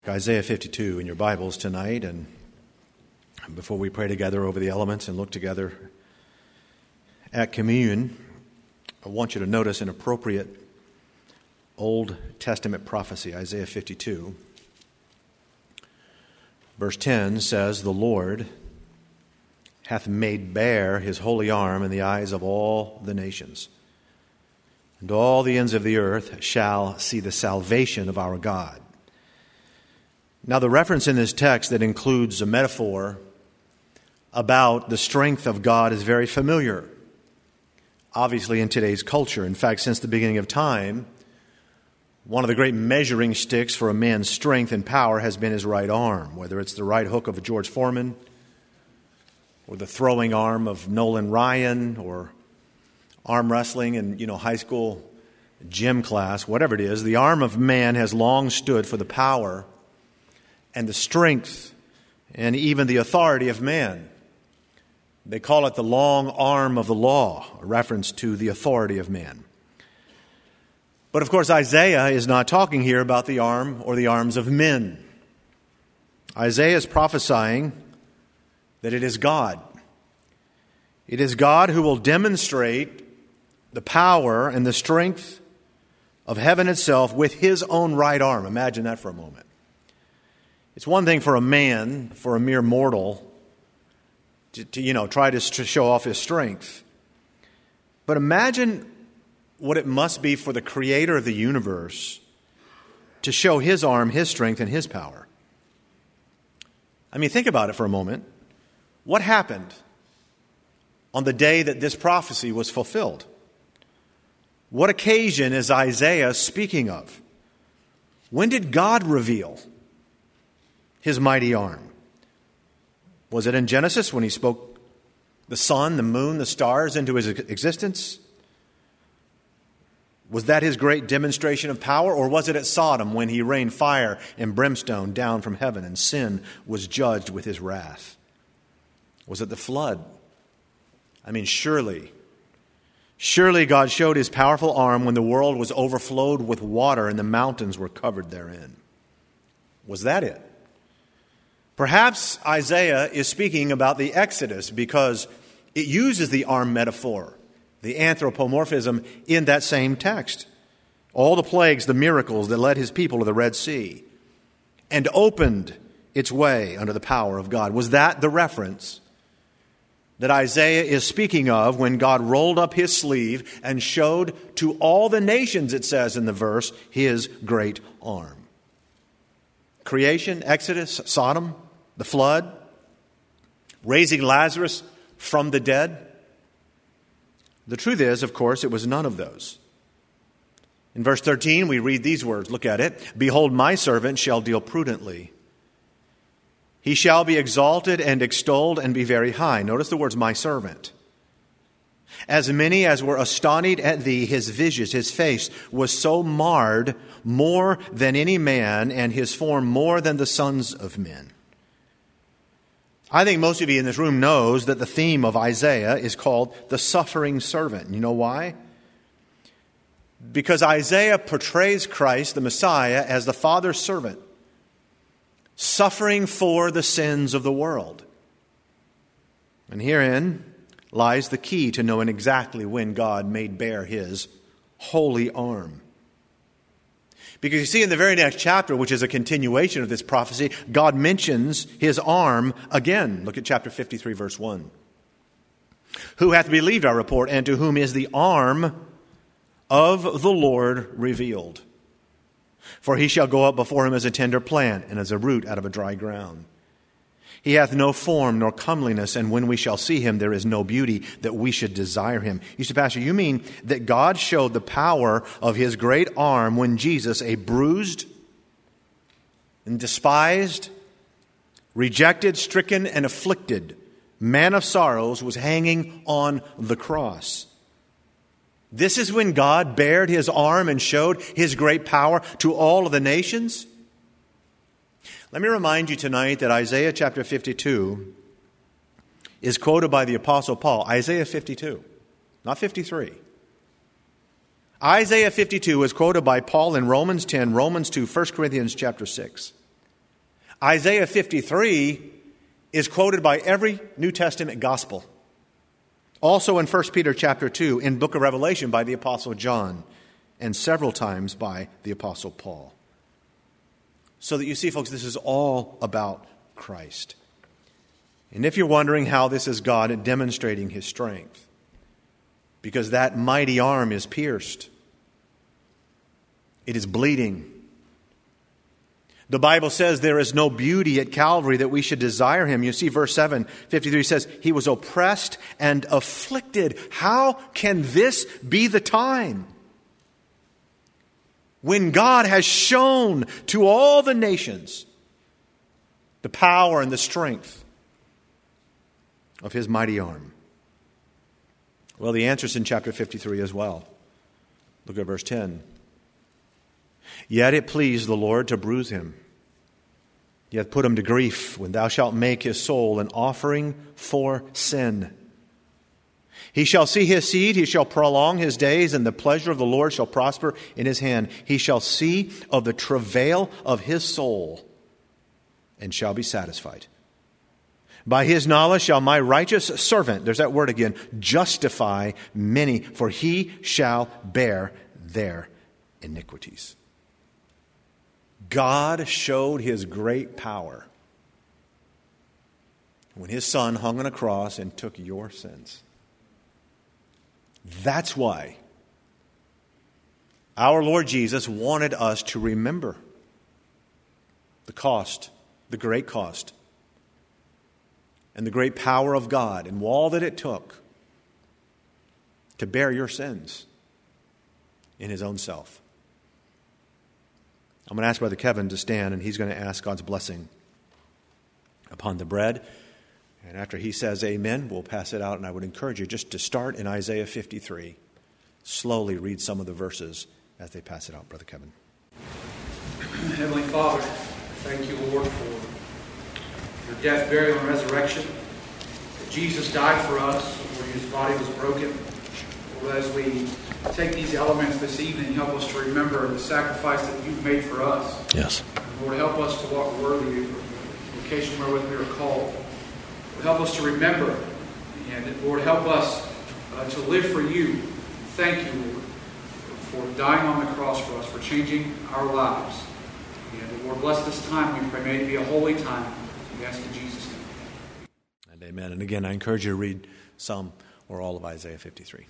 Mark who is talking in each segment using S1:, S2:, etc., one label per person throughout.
S1: Isaiah 52 in your Bibles tonight, and before we pray together over the elements and look together at communion, I want you to notice an appropriate Old Testament prophecy, Isaiah 52. Verse 10 says, "The Lord hath made bare his holy arm in the eyes of all the nations, and all the ends of the earth shall see the salvation of our God." Now, the reference in this text that includes a metaphor about the strength of God is very familiar, obviously, in today's culture. In fact, since the beginning of time, one of the great measuring sticks for a man's strength and power has been his right arm, whether it's the right hook of George Foreman, or the throwing arm of Nolan Ryan, or arm wrestling in high school gym class, whatever it is. The arm of man has long stood for the power and the strength and even the authority of man. They call it the long arm of the law, a reference to the authority of man. But of course, Isaiah is not talking here about the arm or the arms of men. Isaiah is prophesying that it is God. It is God who will demonstrate the power and the strength of heaven itself with his own right arm. Imagine that for a moment. It's one thing for a man, for a mere mortal, to try to show off his strength. But imagine what it must be for the creator of the universe to show his arm, his strength, and his power. I mean, think about it for a moment. What happened on the day that this prophecy was fulfilled? What occasion is Isaiah speaking of? When did God reveal his mighty arm? Was it in Genesis when he spoke the sun, the moon, the stars into his existence? Was that his great demonstration of power? Or was it at Sodom when he rained fire and brimstone down from heaven and sin was judged with his wrath? Was it the flood? I mean, surely God showed his powerful arm when the world was overflowed with water and the mountains were covered therein. Was that it? Perhaps Isaiah is speaking about the Exodus because it uses the arm metaphor, the anthropomorphism, in that same text. All the plagues, the miracles that led his people to the Red Sea and opened its way under the power of God. Was that the reference that Isaiah is speaking of when God rolled up his sleeve and showed to all the nations, it says in the verse, his great arm? Creation, Exodus, Sodom, the flood, raising Lazarus from the dead. The truth is, of course, it was none of those. In verse 13, we read these words. Look at it. "Behold, my servant shall deal prudently. He shall be exalted and extolled and be very high." Notice the words, my servant. "As many as were astonished at thee, his visage, his face, was so marred more than any man, and his form more than the sons of men." I think most of you in this room knows that the theme of Isaiah is called the suffering servant. You know why? Because Isaiah portrays Christ, the Messiah, as the Father's servant, suffering for the sins of the world. And herein lies the key to knowing exactly when God made bare his holy arm. Because you see, in the very next chapter, which is a continuation of this prophecy, God mentions his arm again. Look at chapter 53, verse 1. "Who hath believed our report, and to whom is the arm of the Lord revealed? For he shall go up before him as a tender plant, and as a root out of a dry ground. He hath no form nor comeliness, and when we shall see him, there is no beauty that we should desire him." You say, "Pastor, you mean that God showed the power of his great arm when Jesus, a bruised and despised, rejected, stricken, and afflicted man of sorrows, was hanging on the cross? This is when God bared his arm and showed his great power to all of the nations?" Let me remind you tonight that Isaiah chapter 52 is quoted by the Apostle Paul. Isaiah 52, not 53. Isaiah 52 is quoted by Paul in Romans 10, Romans 2, 1 Corinthians chapter 6. Isaiah 53 is quoted by every New Testament gospel. Also in 1 Peter chapter 2, in book of Revelation by the Apostle John, and several times by the Apostle Paul. So that you see, folks, this is all about Christ. And if you're wondering how this is God demonstrating His strength, because that mighty arm is pierced, it is bleeding. The Bible says there is no beauty at Calvary that we should desire Him. You see, verse 7:53 says, He was oppressed and afflicted. How can this be the time when God has shown to all the nations the power and the strength of His mighty arm? Well, the answer is in chapter 53 as well. Look at verse 10. Yet it pleased the Lord to bruise him. He hath put him to grief when thou shalt make his soul an offering for sin. He shall see his seed, he shall prolong his days, and the pleasure of the Lord shall prosper in his hand. He shall see of the travail of his soul, and shall be satisfied. By his knowledge shall my righteous servant, there's that word again, justify many, for he shall bear their iniquities. God showed His great power when His Son hung on a cross and took your sins. That's why our Lord Jesus wanted us to remember the cost, the great cost, and the great power of God and all that it took to bear your sins in His own self. I'm going to ask Brother Kevin to stand, and he's going to ask God's blessing upon the bread. And after he says amen, we'll pass it out. And I would encourage you just to start in Isaiah 53. Slowly read some of the verses as they pass it out, Brother Kevin.
S2: Heavenly Father, thank you, Lord, for your death, burial, and resurrection. That Jesus died for us, where His body was broken. Lord, as we take these elements this evening, help us to remember the sacrifice that You've made for us.
S1: Yes.
S2: Lord, help us to walk worthy of the vocation wherewith we are called. Lord, help us to remember, and Lord, help us to live for You. Thank You, Lord, for dying on the cross for us, for changing our lives. And Lord, bless this time, we pray. May it be a holy time. We ask in Jesus' name.
S1: And amen. And again, I encourage you to read some or all of Isaiah 53.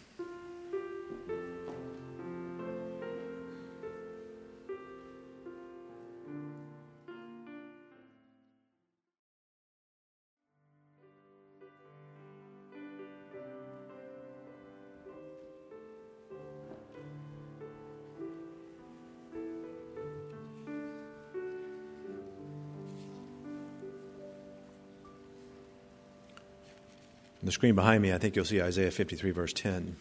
S1: On the screen behind me, I think you'll see Isaiah 53, verse 10.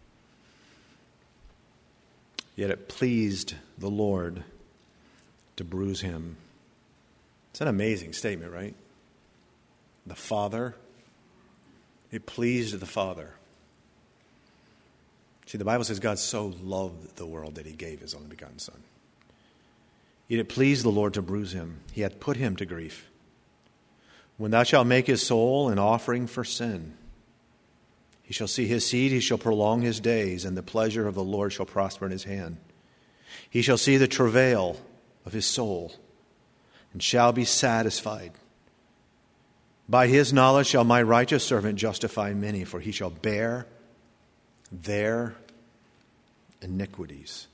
S1: Yet it pleased the Lord to bruise him. It's an amazing statement, right? The Father. It pleased the Father. See, the Bible says God so loved the world that He gave His only begotten Son. Yet it pleased the Lord to bruise him. He hath put him to grief. When thou shalt make his soul an offering for sin, he shall see his seed, he shall prolong his days, and the pleasure of the Lord shall prosper in his hand. He shall see the travail of his soul, and shall be satisfied. By his knowledge shall my righteous servant justify many, for he shall bear their iniquities.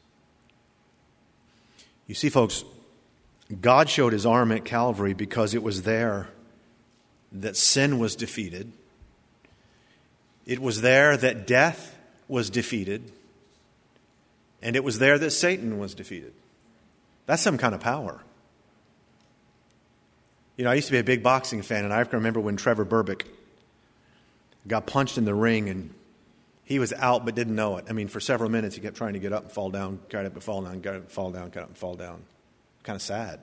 S1: You see, folks, God showed His arm at Calvary because it was there that sin was defeated. It was there that death was defeated. And it was there that Satan was defeated. That's some kind of power. You know, I used to be a big boxing fan, and I can remember when Trevor Berbick got punched in the ring, and he was out but didn't know it. I mean, for several minutes he kept trying to get up and fall down, got up and fall down, got up and fall down, got up and fall down. Kind of sad.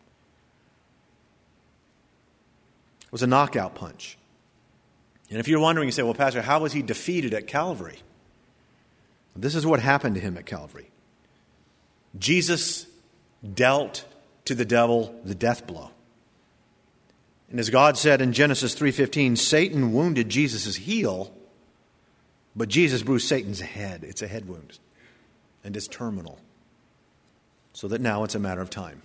S1: It was a knockout punch. And if you're wondering, you say, well, Pastor, how was he defeated at Calvary? This is what happened to him at Calvary. Jesus dealt to the devil the death blow. And as God said in Genesis 3:15, Satan wounded Jesus' heel, but Jesus bruised Satan's head. It's a head wound, and it's terminal, so that now it's a matter of time.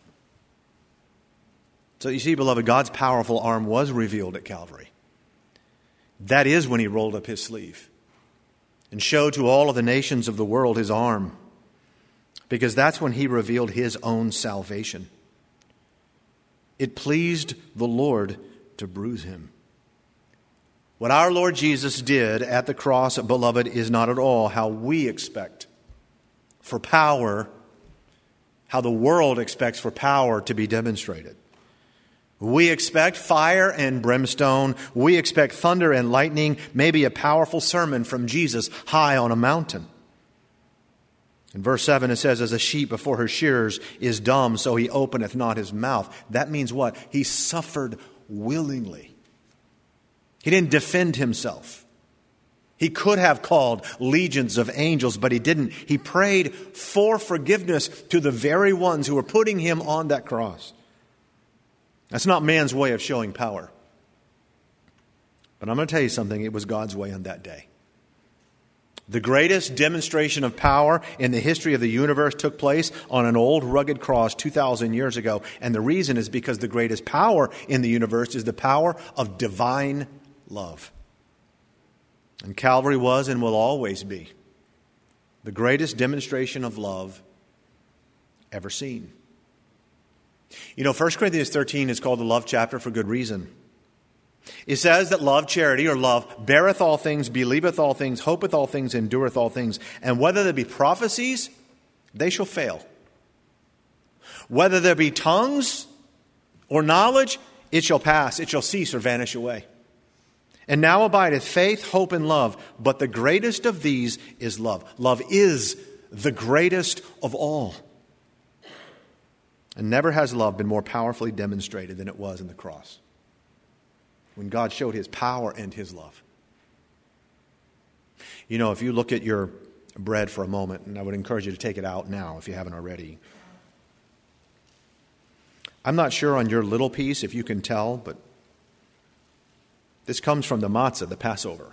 S1: So you see, beloved, God's powerful arm was revealed at Calvary. That is when he rolled up his sleeve and showed to all of the nations of the world his arm, because that's when he revealed his own salvation. It pleased the Lord to bruise him. What our Lord Jesus did at the cross, beloved, is not at all how we expect for power, how the world expects for power to be demonstrated. We expect fire and brimstone. We expect thunder and lightning, maybe a powerful sermon from Jesus high on a mountain. In verse 7 it says, as a sheep before her shearers is dumb, so he openeth not his mouth. That means what? He suffered willingly. He didn't defend himself. He could have called legions of angels, but he didn't. He prayed for forgiveness to the very ones who were putting him on that cross. That's not man's way of showing power. But I'm going to tell you something. It was God's way on that day. The greatest demonstration of power in the history of the universe took place on an old rugged cross 2,000 years ago. And the reason is because the greatest power in the universe is the power of divine love. And Calvary was and will always be the greatest demonstration of love ever seen. You know, 1 Corinthians 13 is called the love chapter for good reason. It says that love, charity, or love, beareth all things, believeth all things, hopeth all things, endureth all things. And whether there be prophecies, they shall fail. Whether there be tongues or knowledge, it shall pass, it shall cease or vanish away. And now abideth faith, hope, and love. But the greatest of these is love. Love is the greatest of all. And never has love been more powerfully demonstrated than it was in the cross, when God showed his power and his love. You know, if you look at your bread for a moment, and I would encourage you to take it out now if you haven't already. I'm not sure on your little piece if you can tell, but this comes from the matzah, the Passover.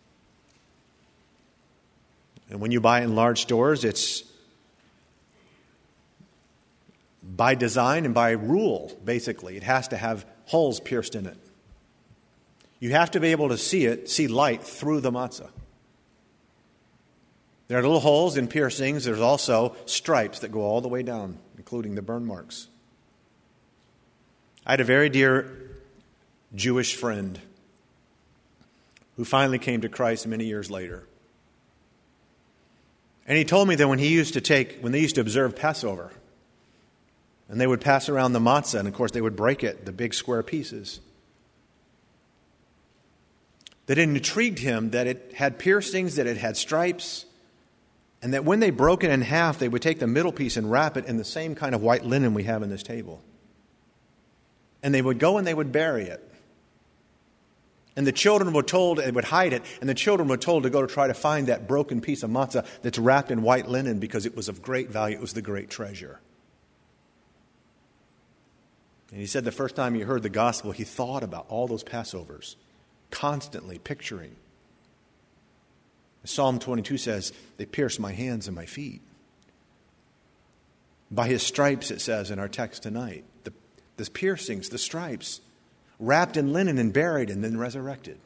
S1: And when you buy it in large stores, it's by design and by rule, basically. It has to have holes pierced in it. You have to be able to see light through the matzah. There are little holes and piercings. There's also stripes that go all the way down, including the burn marks. I had a very dear Jewish friend who finally came to Christ many years later. And he told me that when they used to observe Passover, and they would pass around the matzah, and of course they would break it, the big square pieces, that it intrigued him that it had piercings, that it had stripes, and that when they broke it in half, they would take the middle piece and wrap it in the same kind of white linen we have in this table. And they would go and they would bury it. And the children were told, they would hide it, and the children were told to go to try to find that broken piece of matzah that's wrapped in white linen because it was of great value. It was the great treasure. And he said the first time he heard the gospel, he thought about all those Passovers, constantly picturing. Psalm 22 says, they pierced my hands and my feet. By his stripes, it says in our text tonight, the piercings, the stripes, wrapped in linen and buried and then resurrected.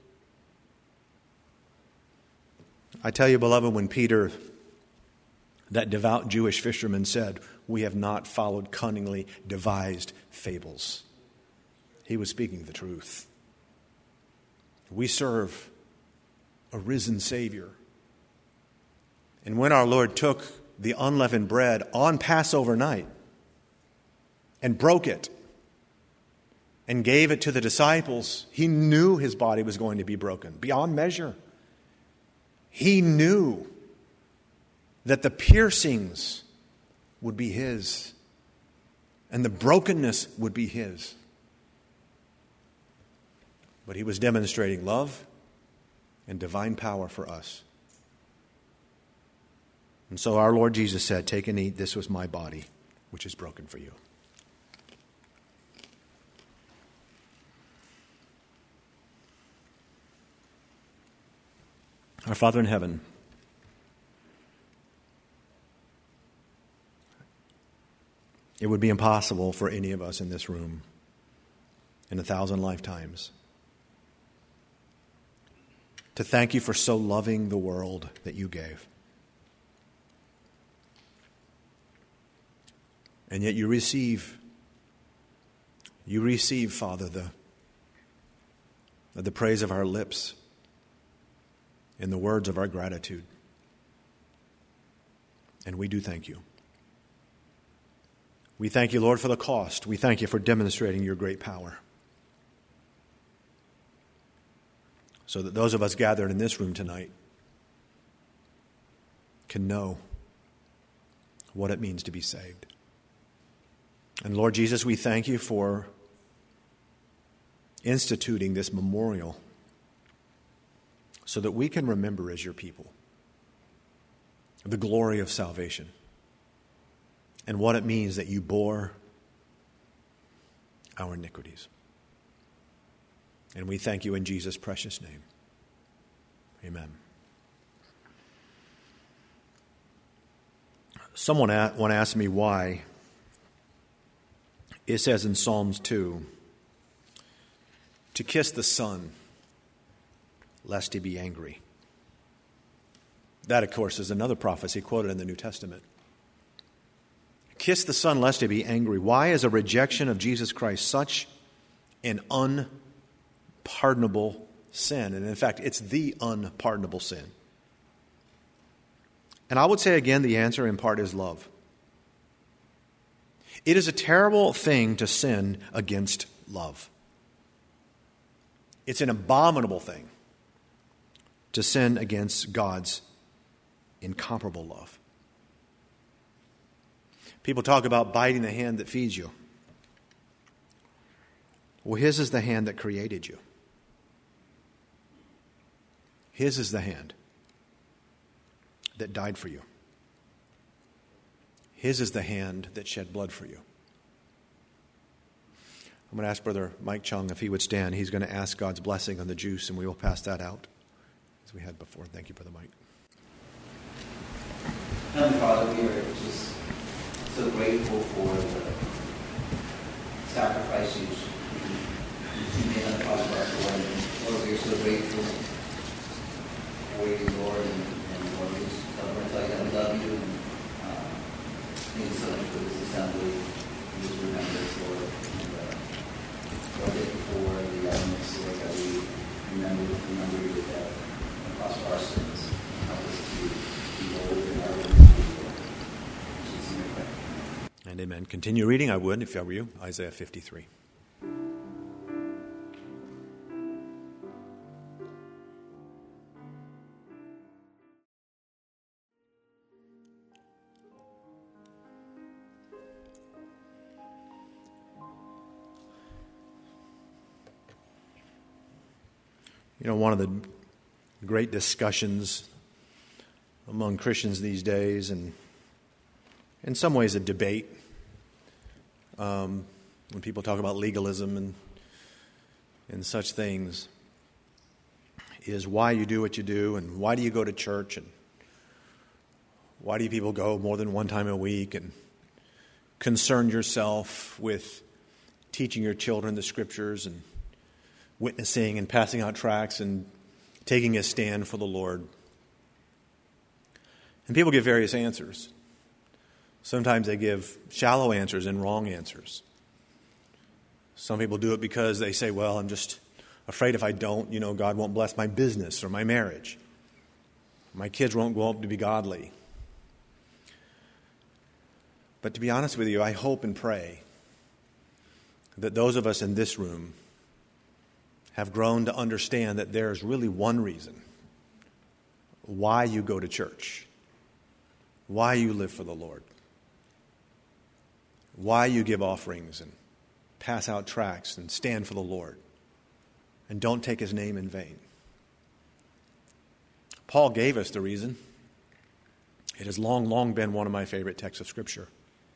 S1: I tell you, beloved, when Peter, that devout Jewish fisherman, said, we have not followed cunningly devised fables, he was speaking the truth. We serve a risen Savior. And when our Lord took the unleavened bread on Passover night and broke it and gave it to the disciples, he knew his body was going to be broken beyond measure. He knew that the piercings would be his and the brokenness would be his. But he was demonstrating love and divine power for us. And so our Lord Jesus said, take and eat, this was my body, which is broken for you. Our Father in heaven, it would be impossible for any of us in this room in 1,000 lifetimes to thank you for so loving the world that you gave. And yet you receive, Father, the praise of our lips and the words of our gratitude. And we do thank you. We thank you, Lord, for the cost. We thank you for demonstrating your great power, so that those of us gathered in this room tonight can know what it means to be saved. And Lord Jesus, we thank you for instituting this memorial so that we can remember as your people the glory of salvation and what it means that you bore our iniquities. And we thank you in Jesus' precious name. Amen. Someone asked me why it says in Psalms 2, to kiss the Son, lest he be angry. That, of course, is another prophecy quoted in the New Testament. Kiss the Son, lest he be angry. Why is a rejection of Jesus Christ such an unpardonable sin? And in fact, it's the unpardonable sin. And I would say again, the answer in part is love. It is a terrible thing to sin against love. It's an abominable thing to sin against God's incomparable love. People talk about biting the hand that feeds you. Well, his is the hand that created you. His is the hand that died for you. His is the hand that shed blood for you. I'm going to ask Brother Mike Chung if he would stand. He's going to ask God's blessing on the juice, and we will pass that out as we had before. Thank you, Brother Mike.
S3: Heavenly Father, we are just so grateful for the sacrifice you made on the cross for us, Lord. Lord, we are so grateful for you, Lord, and Lord, we just want to tell you that we love you, and thank you so much for this assembly. We just remember this, Lord. Lord, thank you for the elements, Lord, that we remember you with that across our sins. Help us to be bold in our witness, Lord. In Jesus' name we pray.
S1: And amen. Continue reading, I would, if I were you. Isaiah 53. You know, one of the great discussions among Christians these days, and in some ways a debate, when people talk about legalism and such things, is why you do what you do, and why do you go to church, and why do people go more than one time a week, and concern yourself with teaching your children the Scriptures and witnessing and passing out tracts and taking a stand for the Lord. And people give various answers. Sometimes they give shallow answers and wrong answers. Some people do it because they say, well, I'm just afraid if I don't, God won't bless my business or my marriage. My kids won't grow up to be godly. But to be honest with you, I hope and pray that those of us in this room have grown to understand that there is really one reason why you go to church, why you live for the Lord, why you give offerings and pass out tracts and stand for the Lord and don't take his name in vain. Paul gave us the reason. It has long been one of my favorite texts of Scripture.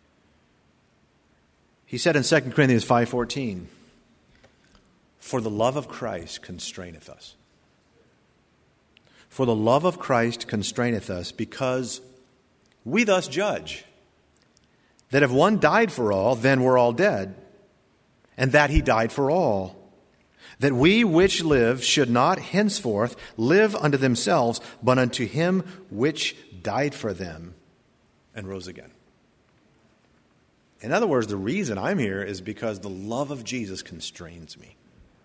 S1: He said in 2 Corinthians 5:14, "For the love of Christ constraineth us." For the love of Christ constraineth us, because we thus judge, that if one died for all, then we're all dead, and that he died for all, that we which live should not henceforth live unto themselves, but unto him which died for them and rose again. In other words, the reason I'm here is because the love of Jesus constrains me.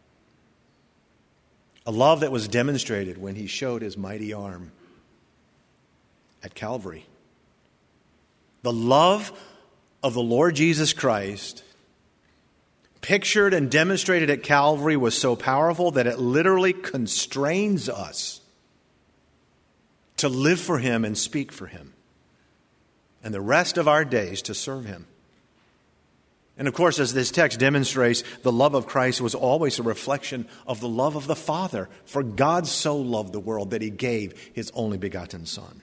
S1: A love that was demonstrated when he showed his mighty arm at Calvary. The love of the Lord Jesus Christ, pictured and demonstrated at Calvary, was so powerful that it literally constrains us to live for him and speak for him, and the rest of our days to serve him. And of course, as this text demonstrates, the love of Christ was always a reflection of the love of the Father. For God so loved the world that he gave his only begotten Son.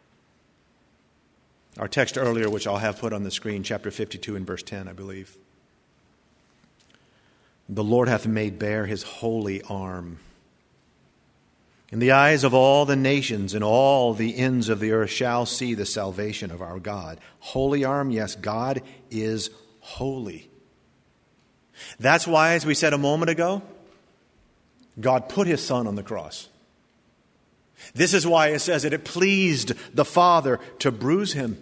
S1: Our text earlier, which I'll have put on the screen, chapter 52 and verse 10, I believe. The Lord hath made bare his holy arm in the eyes of all the nations, and all the ends of the earth shall see the salvation of our God. Holy arm, yes, God is holy. That's why, as we said a moment ago, God put his Son on the cross. This is why it says that it pleased the Father to bruise him.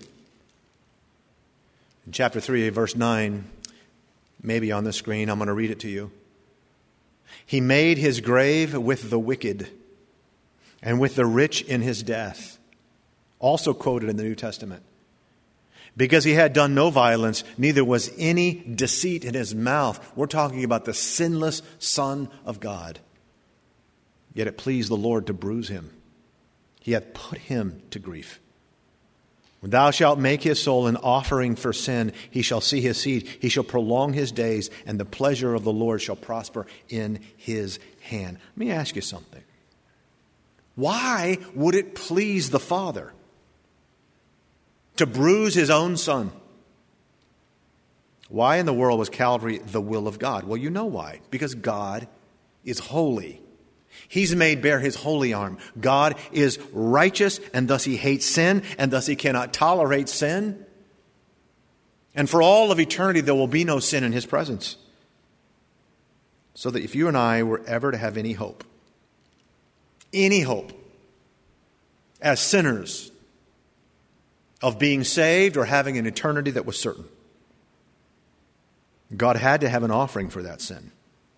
S1: In chapter 3, verse 9, maybe on the screen, I'm going to read it to you. He made his grave with the wicked and with the rich in his death. Also quoted in the New Testament. Because he had done no violence, neither was any deceit in his mouth. We're talking about the sinless Son of God. Yet it pleased the Lord to bruise him. He hath put him to grief. When thou shalt make his soul an offering for sin, he shall see his seed. He shall prolong his days, and the pleasure of the Lord shall prosper in his hand. Let me ask you something. Why would it please the Father to bruise his own Son? Why in the world was Calvary the will of God? Well, you know why. Because God is holy. He's made bare his holy arm. God is righteous, and thus he hates sin, and thus he cannot tolerate sin. And for all of eternity, there will be no sin in his presence. So that if you and I were ever to have any hope as sinners of being saved or having an eternity that was certain, God had to have an offering for that sin.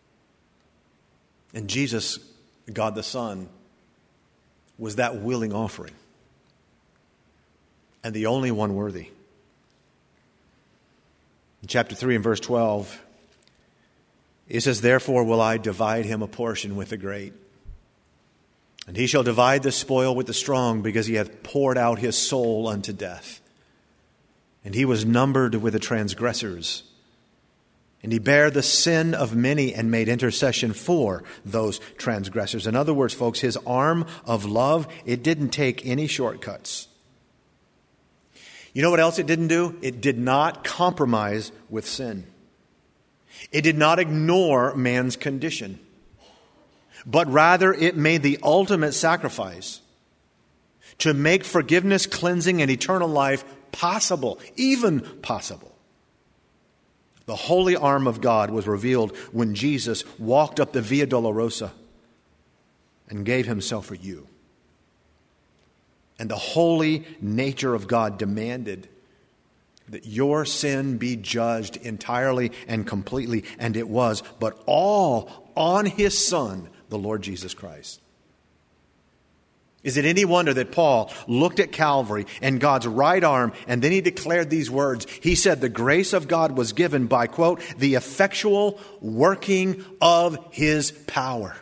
S1: And Jesus, God the Son, was that willing offering, and the only one worthy. In chapter 3 and verse 12, it says, Therefore will I divide him a portion with the great, and he shall divide the spoil with the strong, because he hath poured out his soul unto death. And he was numbered with the transgressors. And he bare the sin of many and made intercession for those transgressors. In other words, folks, his arm of love, it didn't take any shortcuts. You know what else it didn't do? It did not compromise with sin. It did not ignore man's condition. But rather, it made the ultimate sacrifice to make forgiveness, cleansing, and eternal life possible, even possible. The holy arm of God was revealed when Jesus walked up the Via Dolorosa and gave himself for you. And the holy nature of God demanded that your sin be judged entirely and completely, and it was, but all on his Son, the Lord Jesus Christ. Is it any wonder that Paul looked at Calvary and God's right arm, and then he declared these words? He said the grace of God was given by, quote, the effectual working of his power.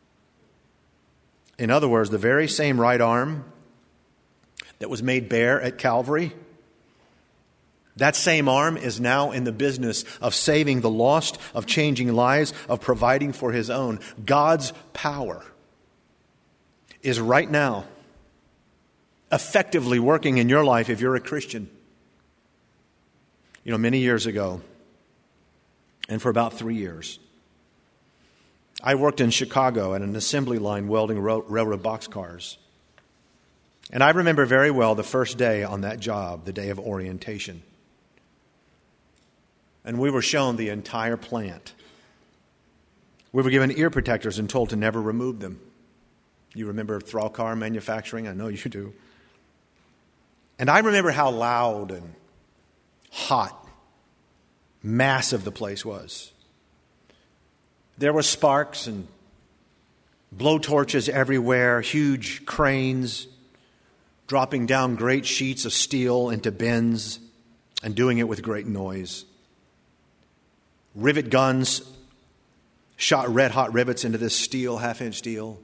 S1: In other words, the very same right arm that was made bare at Calvary, that same arm is now in the business of saving the lost, of changing lives, of providing for his own. God's power is right now effectively working in your life if you're a Christian. You know, many years ago, and for about 3 years, I worked in Chicago at an assembly line welding railroad boxcars. And I remember very well the first day on that job, the day of orientation. And we were shown the entire plant. We were given ear protectors and told to never remove them. You remember Thrallcar manufacturing? I know you do. And I remember how loud and hot, massive the place was. There were sparks and blowtorches everywhere, huge cranes dropping down great sheets of steel into bins and doing it with great noise. Rivet guns shot red-hot rivets into this steel, half-inch steel.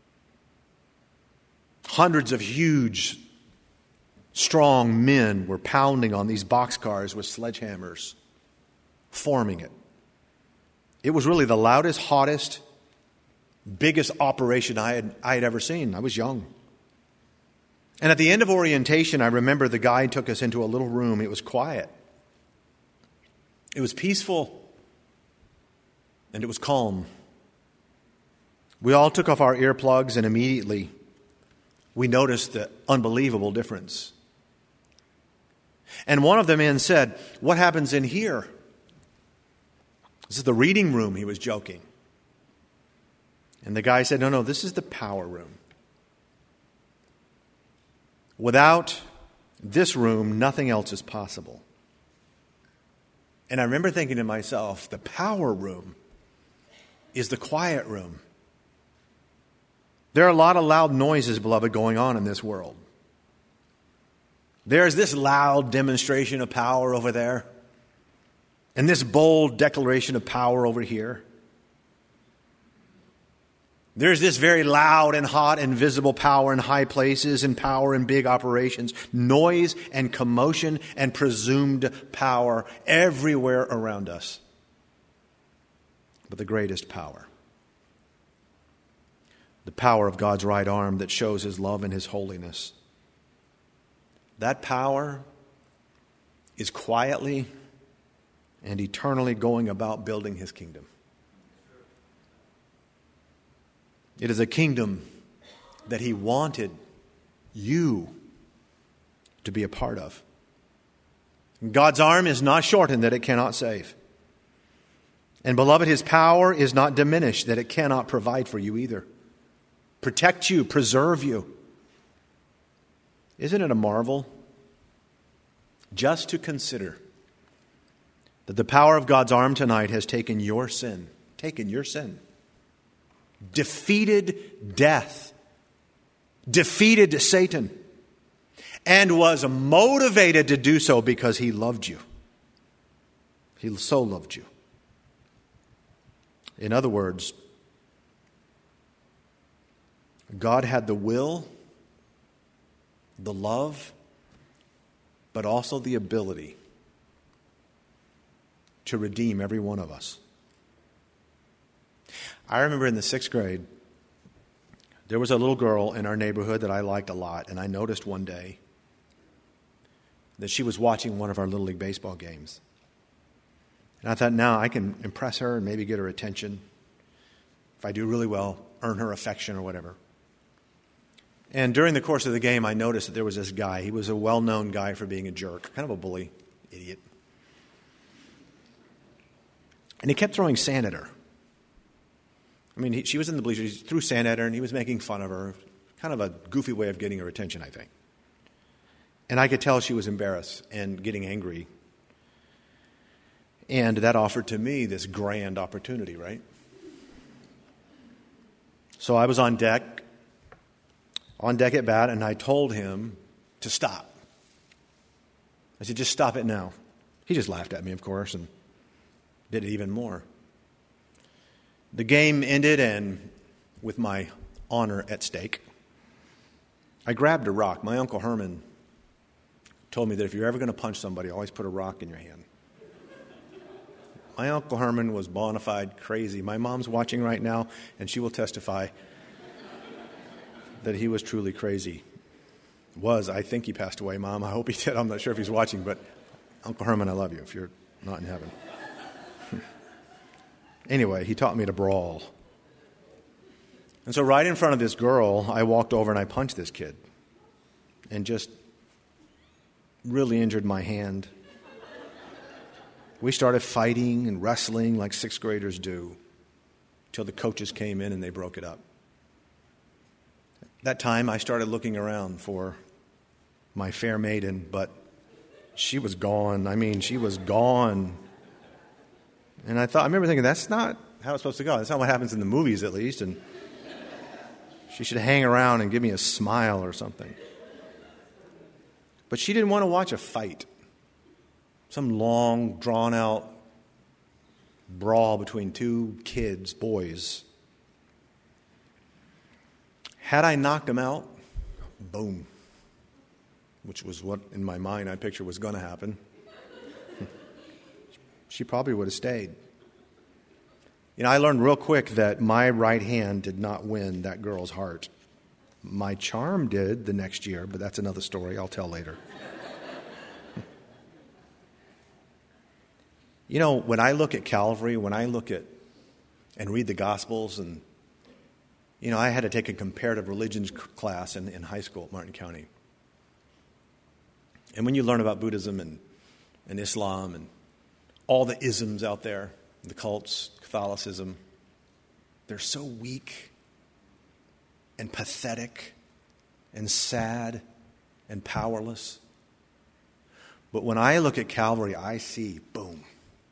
S1: Hundreds of huge, strong men were pounding on these boxcars with sledgehammers, forming it. It was really the loudest, hottest, biggest operation I had ever seen. I was young. And at the end of orientation, I remember the guide took us into a little room. It was quiet. It was peaceful. And it was calm. We all took off our earplugs, and immediately we noticed the unbelievable difference. And one of the men said, "What happens in here?" This is the reading room, he was joking. And the guy said, no, this is the power room. Without this room, nothing else is possible. And I remember thinking to myself, the power room is the quiet room. There are a lot of loud noises, beloved, going on in this world. There's this loud demonstration of power over there, and this bold declaration of power over here. There's this very loud and hot and visible power in high places and power in big operations, noise and commotion and presumed power everywhere around us. But the greatest power, the power of God's right arm that shows His love and His holiness, that power is quietly and eternally going about building His kingdom. It is a kingdom that He wanted you to be a part of. God's arm is not shortened that it cannot save. And beloved, His power is not diminished that it cannot provide for you either. Protect you, preserve you. Isn't it a marvel just to consider that the power of God's arm tonight has taken your sin, defeated death, defeated Satan, and was motivated to do so because He loved you. He so loved you. In other words, God had the will, the love, but also the ability to redeem every one of us. I remember in the 6th grade, there was a little girl in our neighborhood that I liked a lot, and I noticed one day that she was watching one of our Little League baseball games. And I thought, now I can impress her and maybe get her attention. If I do really well, earn her affection or whatever. And during the course of the game, I noticed that there was this guy. He was a well-known guy for being a jerk, kind of a bully, idiot. And he kept throwing sand at her. I mean, she was in the bleachers. He threw sand at her, and he was making fun of her. Kind of a goofy way of getting her attention, I think. And I could tell she was embarrassed and getting angry. And that offered to me this grand opportunity, right? So I was on deck at bat, and I told him to stop. I said, just stop it now. He just laughed at me, of course, and did it even more. The game ended, and with my honor at stake, I grabbed a rock. My Uncle Herman told me that if you're ever going to punch somebody, always put a rock in your hand. My Uncle Herman was bona fide crazy. My mom's watching right now, and she will testify that he was truly crazy. I think he passed away, Mom. I hope he did. I'm not sure if he's watching, but Uncle Herman, I love you if you're not in heaven. Anyway, he taught me to brawl. And so right in front of this girl, I walked over and I punched this kid. and just really injured my hand. We started fighting and wrestling like sixth graders do till the coaches came in and they broke it up. That time I started looking around for my fair maiden, but she was gone. I mean, she was gone. And I remember thinking, that's not how it's supposed to go. That's not what happens in the movies, at least. And she should hang around and give me a smile or something. But she didn't want to watch a fight. Some long, drawn-out brawl between two kids, boys. Had I knocked them out, boom, which was what in my mind I pictured was going to happen, she probably would have stayed. You know, I learned real quick that my right hand did not win that girl's heart. My charm did the next year, but that's another story I'll tell later. You know, when I look at Calvary, when I look at and read the Gospels, and, you know, I had to take a comparative religions class in high school at Martin County. And when you learn about Buddhism and Islam and all the isms out there, the cults, Catholicism, they're so weak and pathetic and sad and powerless. But when I look at Calvary, I see, boom,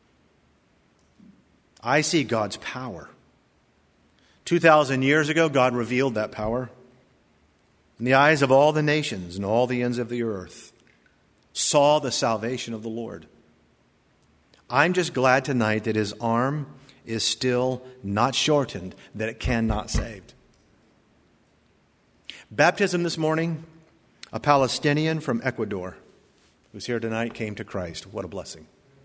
S1: I see God's power. 2,000 years ago, God revealed that power in the eyes of all the nations and all the ends of the earth, saw the salvation of the Lord. I'm just glad tonight that his arm is still not shortened, that it cannot save. Baptism this morning, a Palestinian from Ecuador who's here tonight came to Christ. What a blessing.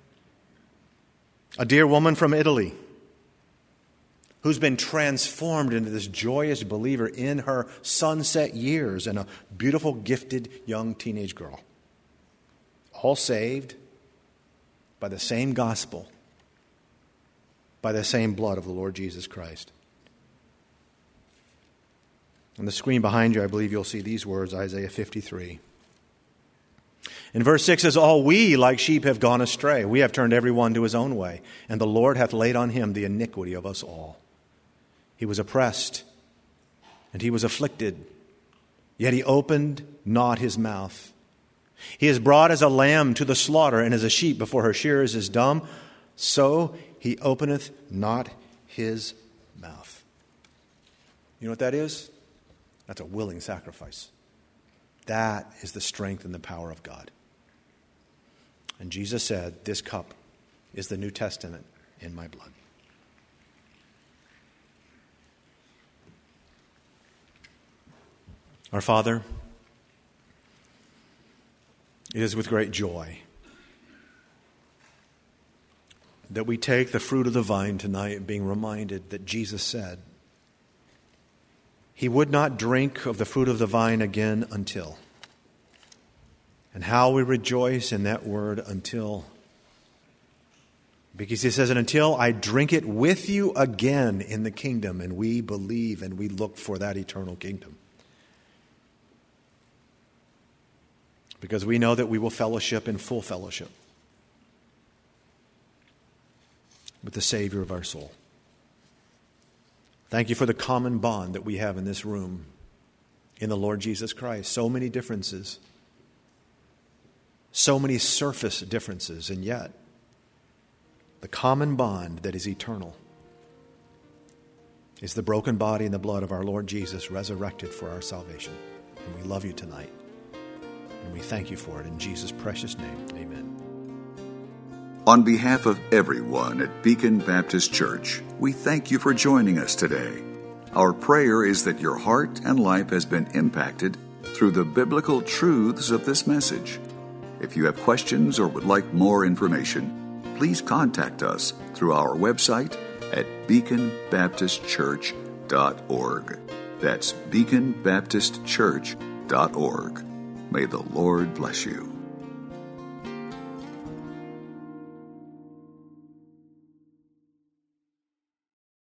S1: A dear woman from Italy who's been transformed into this joyous believer in her sunset years, and a beautiful, gifted young teenage girl. All saved by the same gospel, by the same blood of the Lord Jesus Christ. On the screen behind you, I believe you'll see these words, Isaiah 53. In verse 6 says, all we like sheep have gone astray. We have turned every one to his own way, and the Lord hath laid on him the iniquity of us all. He was oppressed, and he was afflicted, yet he opened not his mouth. He is brought as a lamb to the slaughter, and as a sheep before her shearers is dumb, so he openeth not his mouth. You know what that is? That's a willing sacrifice. That is the strength and the power of God. And Jesus said, this cup is the New Testament in my blood. Our Father, it is with great joy that we take the fruit of the vine tonight, being reminded that Jesus said he would not drink of the fruit of the vine again until. And how we rejoice in that word, until. Because he says, and until I drink it with you again in the kingdom. And we believe and we look for that eternal kingdom. Because we know that we will fellowship in full fellowship with the Savior of our soul. Thank you for the common bond that we have in this room in the Lord Jesus Christ. So many differences. So many surface differences, and yet the common bond that is eternal is the broken body and the blood of our Lord Jesus resurrected for our salvation. And we love you tonight. And we thank you for it in Jesus' precious name. Amen.
S4: On behalf of everyone at Beacon Baptist Church, we thank you for joining us today. Our prayer is that your heart and life has been impacted through the biblical truths of this message. If you have questions or would like more information, please contact us through our website at beaconbaptistchurch.org. That's beaconbaptistchurch.org. May the Lord bless you.